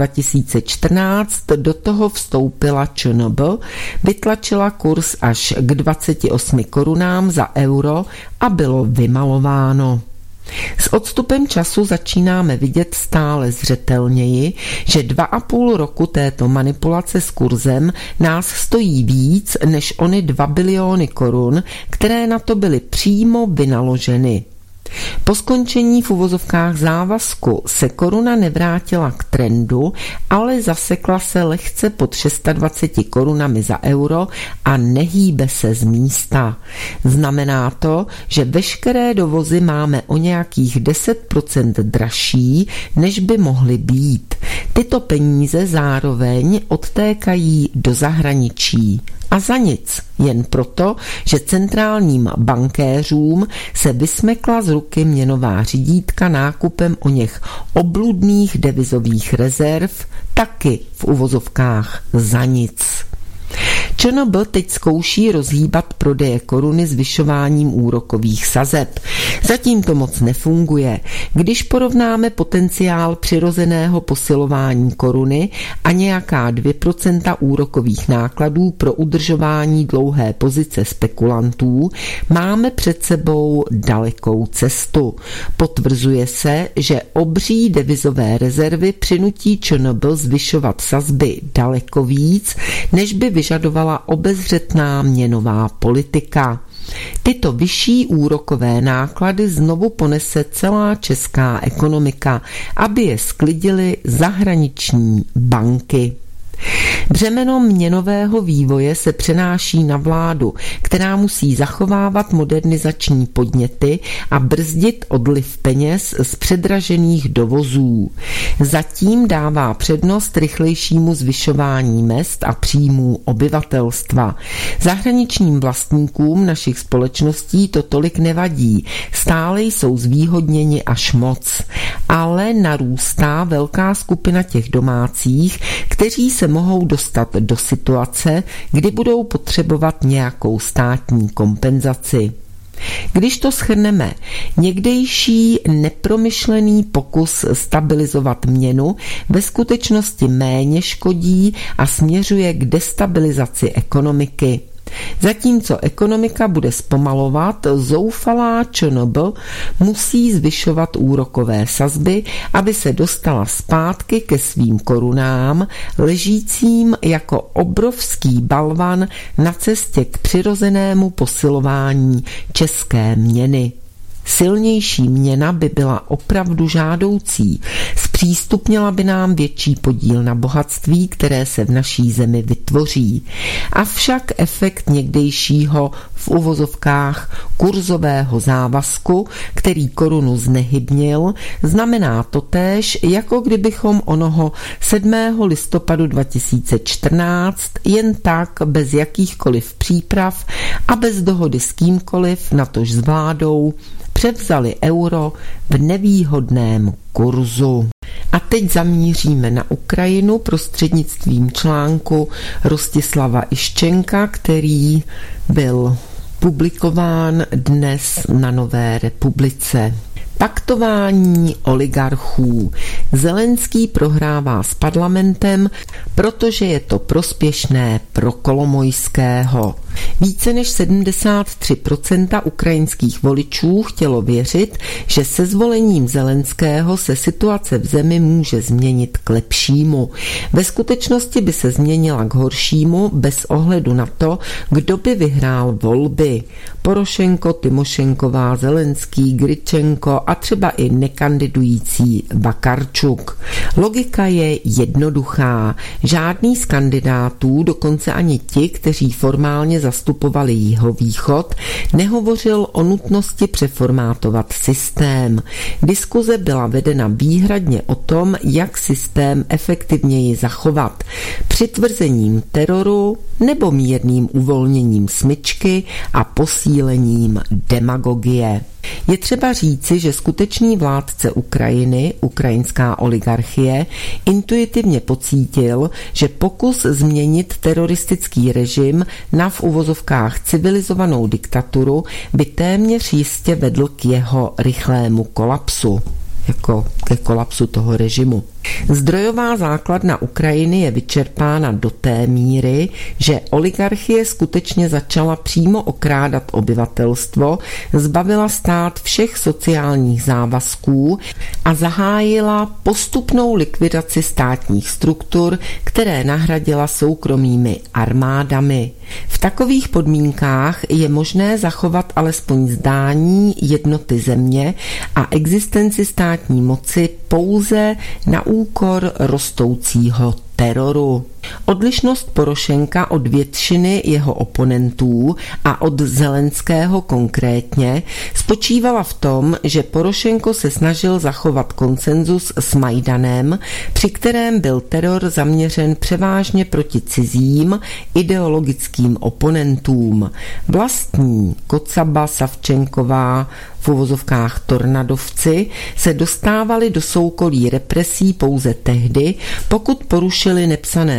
2014 do toho vstoupila ČNB, vytlačila kurz až k 28 korunám za euro a bylo vymalováno. S odstupem času začínáme vidět stále zřetelněji, že 2,5 roku této manipulace s kurzem nás stojí víc než ony 2 biliony korun, které na to byly přímo vynaloženy. Po skončení v uvozovkách závazku se koruna nevrátila k trendu, ale zasekla se lehce pod 26 korunami za euro a nehýbe se z místa. Znamená to, že veškeré dovozy máme o nějakých 10% dražší, než by mohly být. Tyto peníze zároveň odtékají do zahraničí. A za nic, jen proto, že centrálním bankéřům se vysmekla z ruky měnová řídítka nákupem oněch obludných devizových rezerv, taky v uvozovkách za nic. ČNB teď zkouší rozhýbat prodeje koruny zvyšováním úrokových sazeb. Zatím to moc nefunguje. Když porovnáme potenciál přirozeného posilování koruny a nějaká 2% úrokových nákladů pro udržování dlouhé pozice spekulantů, máme před sebou dalekou cestu. Potvrzuje se, že obří devizové rezervy přinutí ČNB zvyšovat sazby daleko víc, než by vyžadovala obezřetná měnová politika. Tyto vyšší úrokové náklady znovu ponese celá česká ekonomika, aby je sklidily zahraniční banky. Břemeno měnového vývoje se přenáší na vládu, která musí zachovávat modernizační podněty a brzdit odliv peněz z předražených dovozů. Zatím dává přednost rychlejšímu zvyšování mezd a příjmů obyvatelstva. Zahraničním vlastníkům našich společností to tolik nevadí, stále jsou zvýhodněni až moc. Ale narůstá velká skupina těch domácích, kteří se mohou dostat do situace, kdy budou potřebovat nějakou státní kompenzaci. Když to shrneme, někdejší nepromyšlený pokus stabilizovat měnu ve skutečnosti méně škodí a směřuje k destabilizaci ekonomiky. Zatímco ekonomika bude zpomalovat, zoufalá ČNB musí zvyšovat úrokové sazby, aby se dostala zpátky ke svým korunám, ležícím jako obrovský balvan na cestě k přirozenému posilování české měny. Silnější měna by byla opravdu žádoucí, zpřístupnila by nám větší podíl na bohatství, které se v naší zemi vytvoří. Avšak efekt někdejšího v uvozovkách kurzového závazku, který korunu znehybnil, znamená totéž, jako kdybychom onoho 7. listopadu 2014 jen tak bez jakýchkoliv příprav a bez dohody s kýmkoliv, natož s vládou, převzali euro v nevýhodném kurzu. A teď zamíříme na Ukrajinu prostřednictvím článku Rostislava Iščenka, který byl publikován dnes na Nové republice. Paktování oligarchů. Zelenský prohrává s parlamentem, protože je to prospěšné pro Kolomojského. Více než 73% ukrajinských voličů chtělo věřit, že se zvolením Zelenského se situace v zemi může změnit k lepšímu. Ve skutečnosti by se změnila k horšímu bez ohledu na to, kdo by vyhrál volby. Porošenko, Tymošenková, Zelenský, Gryčenko a třeba i nekandidující Vakarčuk. Logika je jednoduchá. Žádný z kandidátů, dokonce ani ti, kteří formálně zastupovali jihovýchod, nehovořil o nutnosti přeformátovat systém. Diskuze byla vedena výhradně o tom, jak systém efektivněji zachovat. Přitvrzením teroru nebo mírným uvolněním smyčky a posílením demagogie. Je třeba říci, že skutečný vládce Ukrajiny, ukrajinská oligarchie, intuitivně pocítil, že pokus změnit teroristický režim na v uvozovkách civilizovanou diktaturu by téměř jistě vedl k jeho rychlému kolapsu. Jako ke kolapsu toho režimu. Zdrojová základna Ukrajiny je vyčerpána do té míry, že oligarchie skutečně začala přímo okrádat obyvatelstvo, zbavila stát všech sociálních závazků a zahájila postupnou likvidaci státních struktur, které nahradila soukromými armádami. V takových podmínkách je možné zachovat alespoň zdání jednoty země a existenci státní moci pouze na úkor rostoucího teroru. Odlišnost Porošenka od většiny jeho oponentů a od Zelenského konkrétně spočívala v tom, že Porošenko se snažil zachovat konsenzus s Majdanem, při kterém byl teror zaměřen převážně proti cizím ideologickým oponentům. Vlastní Kocaba, Savčenková, v uvozovkách tornadovci se dostávali do soukolí represí pouze tehdy, pokud porušili nepsané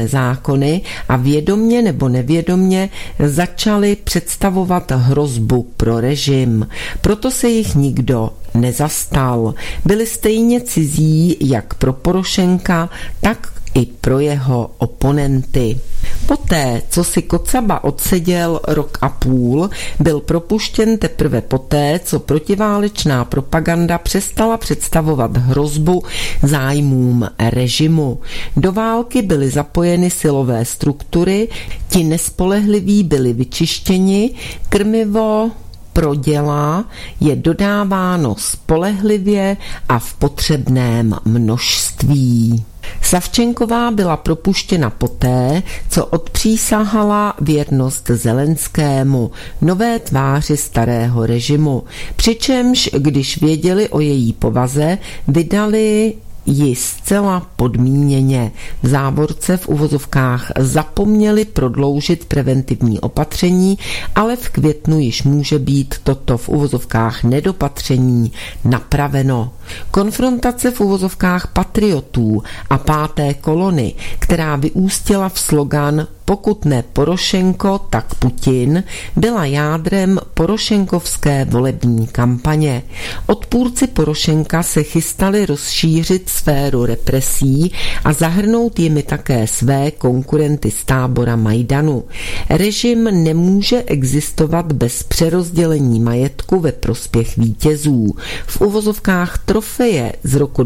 zákony a vědomě nebo nevědomě začali představovat hrozbu pro režim. Proto se jich nikdo nezastal. Byli stejně cizí jak pro Porošenka, tak i pro jeho oponenty. Poté, co si Kocaba odseděl 1,5 roku, byl propuštěn teprve poté, co protiválečná propaganda přestala představovat hrozbu zájmům režimu. Do války byly zapojeny silové struktury, ti nespolehliví byli vyčištěni, krmivo pro děla je dodáváno spolehlivě a v potřebném množství. Savčenková byla propuštěna poté, co odpřísahala věrnost Zelenskému, nové tváři starého režimu, přičemž, když věděli o její povaze, vydali ji zcela podmíněně. V závorce v uvozovkách zapomněli prodloužit preventivní opatření, ale v květnu již může být toto v uvozovkách nedopatření napraveno. Konfrontace v uvozovkách patriotů a 5. kolony, která vyústila v slogan pokud ne Porošenko, tak Putin, byla jádrem porošenkovské volební kampaně. Odpůrci Porošenka se chystali rozšířit sféru represí a zahrnout jimi také své konkurenty z tábora Majdanu. Režim nemůže existovat bez přerozdělení majetku ve prospěch vítězů. V uvozovkách trofeje z roku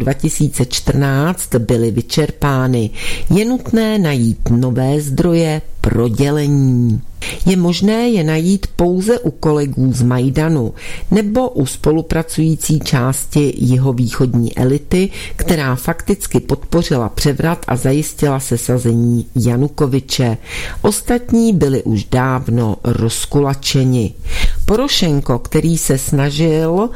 2014 byly vyčerpány. Je nutné najít nové zdroje pro dělení. Je možné je najít pouze u kolegů z Majdanu nebo u spolupracující části jihovýchodní elity, která fakticky podpořila převrat a zajistila sesazení Janukovyče. Ostatní byli už dávno rozkulačeni. Porošenko, který se snažil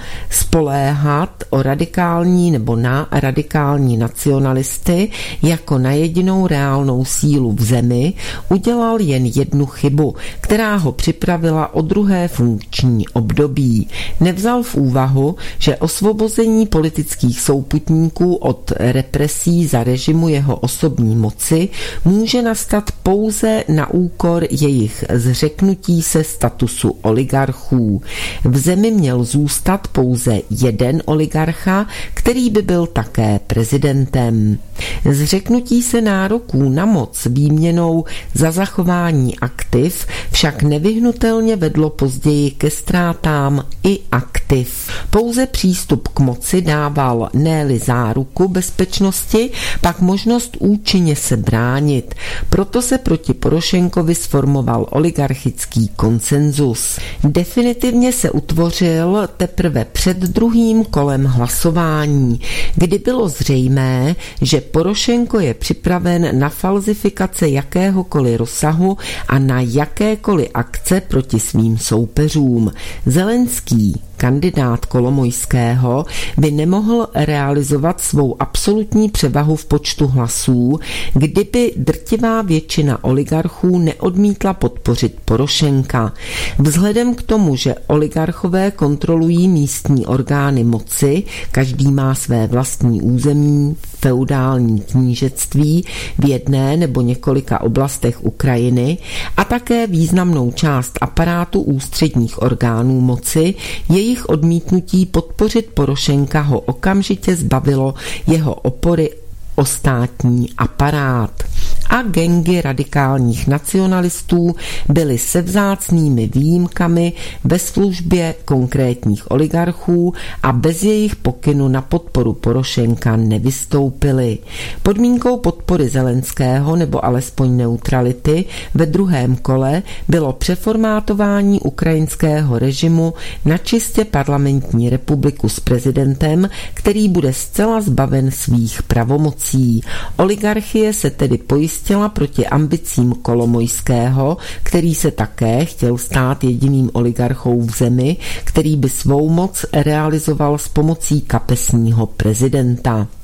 spoléhat o radikální nebo na radikální nacionalisty jako na jedinou reálnou sílu v zemi, udělal jen jednu chybu, která ho připravila o druhé funkční období. Nevzal v úvahu, že osvobození politických souputníků od represí za režimu jeho osobní moci může nastat pouze na úkor jejich zřeknutí se statusu oligarchů. V zemi měl zůstat pouze jeden oligarcha, který by byl také prezidentem. Zřeknutí se nároků na moc výměnou za zachování aktiv však nevyhnutelně vedlo později ke ztrátám i aktiv. Pouze přístup k moci dával ne-li záruku bezpečnosti, pak možnost účinně se bránit. Proto se proti Porošenkovi sformoval oligarchický konsenzus. Definitivně se utvořil teprve před druhým kolem hlasování, kdy bylo zřejmé, že Porošenko je připraven na falzifikace jakéhokoliv rozsahu a na jakékoliv akce proti svým soupeřům. Zelenský, kandidát Kolomojského, by nemohl realizovat svou absolutní převahu v počtu hlasů, kdyby drtivá většina oligarchů neodmítla podpořit Porošenka. Vzhledem k tomu, že oligarchové kontrolují místní orgány moci, každý má své vlastní území, feudální knížectví v jedné nebo několika oblastech Ukrajiny a také významnou část aparátu ústředních orgánů moci, jejich odmítnutí podpořit Porošenka ho okamžitě zbavilo jeho opory o státní aparát. A gangy radikálních nacionalistů byly se vzácnými výjimkami ve službě konkrétních oligarchů a bez jejich pokynu na podporu Porošenka nevystoupily. Podmínkou podpory Zelenského nebo alespoň neutrality ve druhém kole bylo přeformátování ukrajinského režimu na čistě parlamentní republiku s prezidentem, který bude zcela zbaven svých pravomocí. Oligarchie se tedy pojistila proti ambicím Kolomojského, který se také chtěl stát jediným oligarchou v zemi, který by svou moc realizoval s pomocí kapesního prezidenta.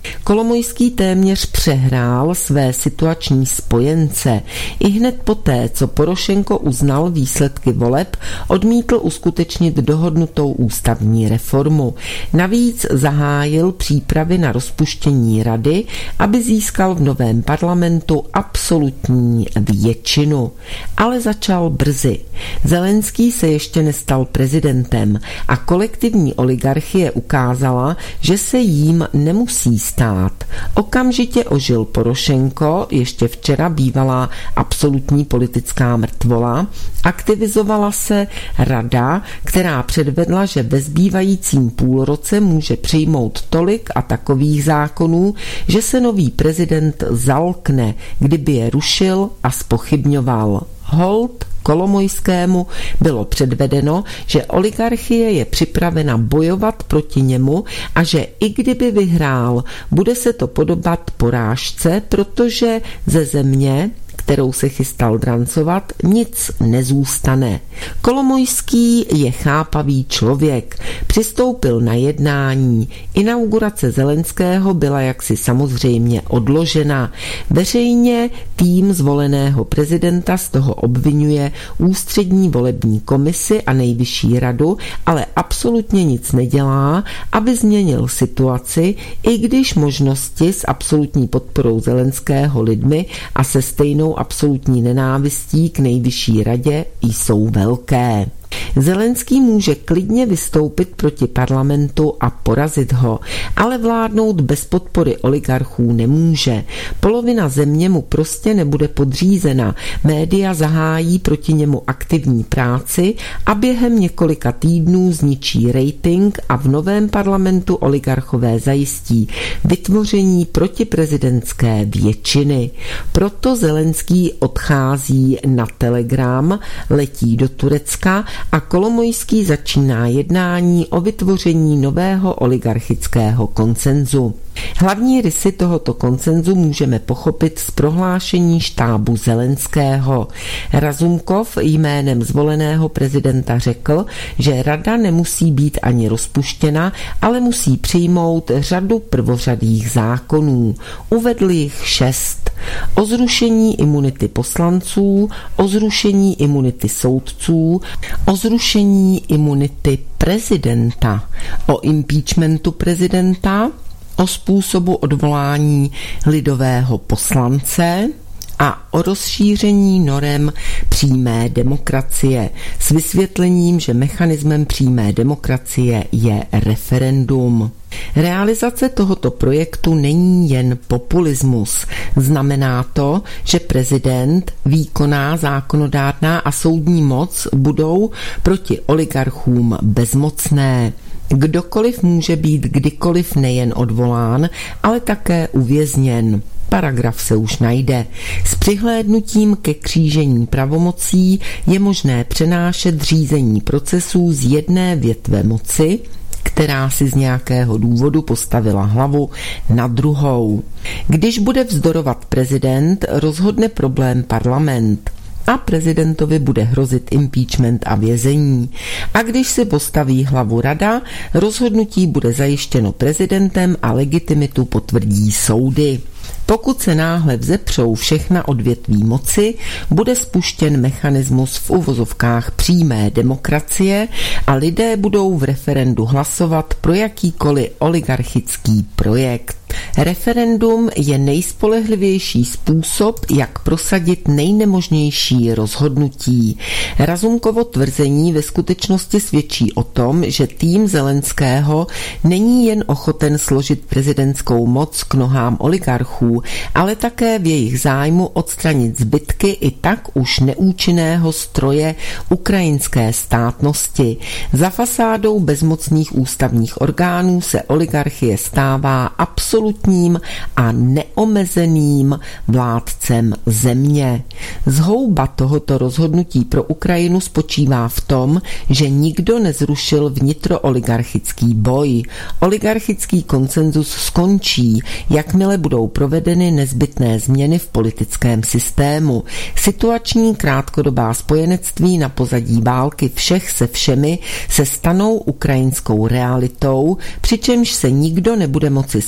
Kolomojský téměř přehrál své situační spojence. Ihned poté, co Porošenko uznal výsledky voleb, odmítl uskutečnit dohodnutou ústavní reformu. Navíc zahájil přípravy na rozpuštění rady, aby získal v novém parlamentu absolutní většinu. Ale začal brzy. Zelenský se ještě nestal prezidentem a kolektivní oligarchie ukázala, že se jím nemusí stát. Okamžitě ožil Porošenko, ještě včera bývalá absolutní politická mrtvola, aktivizovala se rada, která předvedla, že ve zbývajícím půlroce může přijmout tolik a takových zákonů, že se nový prezident zalkne, kdyby je rušil a zpochybňoval. Holt Kolomojskému bylo předvedeno, že oligarchie je připravena bojovat proti němu a že i kdyby vyhrál, bude se to podobat porážce, protože ze země, kterou se chystal drancovat, nic nezůstane. Kolomojský je chápavý člověk. Přistoupil na jednání. Inaugurace Zelenského byla jaksi samozřejmě odložena. Veřejně tým zvoleného prezidenta z toho obvinuje ústřední volební komisi a nejvyšší radu, ale absolutně nic nedělá, aby změnil situaci, i když možnosti s absolutní podporou Zelenského lidmi a se stejnou absolutní nenávistí k nejvyšší radě jsou velké. Zelenský může klidně vystoupit proti parlamentu a porazit ho, ale vládnout bez podpory oligarchů nemůže. Polovina země mu prostě nebude podřízena. Média zahájí proti němu aktivní práci a během několika týdnů zničí rating a v novém parlamentu oligarchové zajistí vytvoření protiprezidentské většiny. Proto Zelenský odchází na Telegram, letí do Turecka a Kolomojský začíná jednání o vytvoření nového oligarchického konsenzu. Hlavní rysy tohoto konsenzu můžeme pochopit z prohlášení štábu Zelenského. Razumkov jménem zvoleného prezidenta řekl, že rada nemusí být ani rozpuštěna, ale musí přijmout řadu prvořadých zákonů. Uvedl jich 6. O zrušení imunity poslanců, o zrušení imunity soudců, o zrušení imunity prezidenta, o impeachmentu prezidenta, o způsobu odvolání lidového poslance a o rozšíření norem přímé demokracie s vysvětlením, že mechanismem přímé demokracie je referendum. Realizace tohoto projektu není jen populismus. Znamená to, že prezident, výkonná, zákonodárná a soudní moc budou proti oligarchům bezmocné. Kdokoliv může být kdykoliv nejen odvolán, ale také uvězněn. Paragraf se už najde. S přihlédnutím ke křížení pravomocí je možné přenášet řízení procesů z jedné větve moci, která si z nějakého důvodu postavila hlavu, na druhou. Když bude vzdorovat prezident, rozhodne problém parlament. A prezidentovi bude hrozit impeachment a vězení. A když si postaví hlavu rada, rozhodnutí bude zajištěno prezidentem a legitimitu potvrdí soudy. Pokud se náhle vzepřou všechna odvětví moci, bude spuštěn mechanismus v uvozovkách přímé demokracie a lidé budou v referendu hlasovat pro jakýkoliv oligarchický projekt. Referendum je nejspolehlivější způsob, jak prosadit nejnemožnější rozhodnutí. Razumkovo tvrzení ve skutečnosti svědčí o tom, že tým Zelenského není jen ochoten složit prezidentskou moc k nohám oligarchů, ale také v jejich zájmu odstranit zbytky i tak už neúčinného stroje ukrajinské státnosti. Za fasádou bezmocných ústavních orgánů se oligarchie stává absolutním a neomezeným vládcem země. Zhouba tohoto rozhodnutí pro Ukrajinu spočívá v tom, že nikdo nezrušil vnitrooligarchický boj. Oligarchický konsenzus skončí, jakmile budou provedeny nezbytné změny v politickém systému. Situační krátkodobá spojenectví na pozadí války všech se všemi se stanou ukrajinskou realitou, přičemž se nikdo nebude moci spoléhat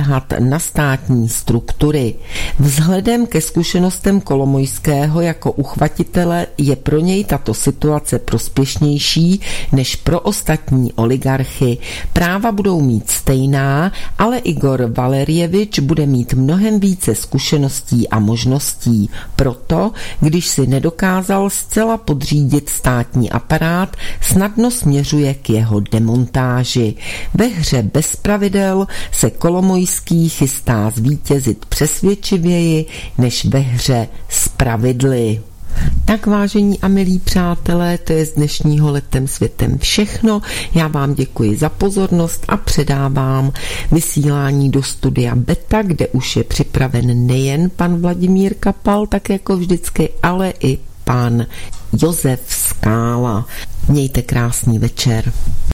spoléhat na státní struktury. Vzhledem ke zkušenostem Kolomojského jako uchvatitele je pro něj tato situace prospěšnější než pro ostatní oligarchy. Práva budou mít stejná, ale Igor Valerjevič bude mít mnohem více zkušeností a možností. Proto, když si nedokázal zcela podřídit státní aparát, snadno směřuje k jeho demontáži. Ve hře bez pravidel se Kolomojský chystá zvítězit přesvědčivěji než ve hře s pravidly. Tak vážení a milí přátelé, to je z dnešního Letem světem všechno. Já vám děkuji za pozornost a předávám vysílání do studia Beta, kde už je připraven nejen pan Vladimír Kapal, tak jako vždycky, ale i pan Josef Skála. Mějte krásný večer.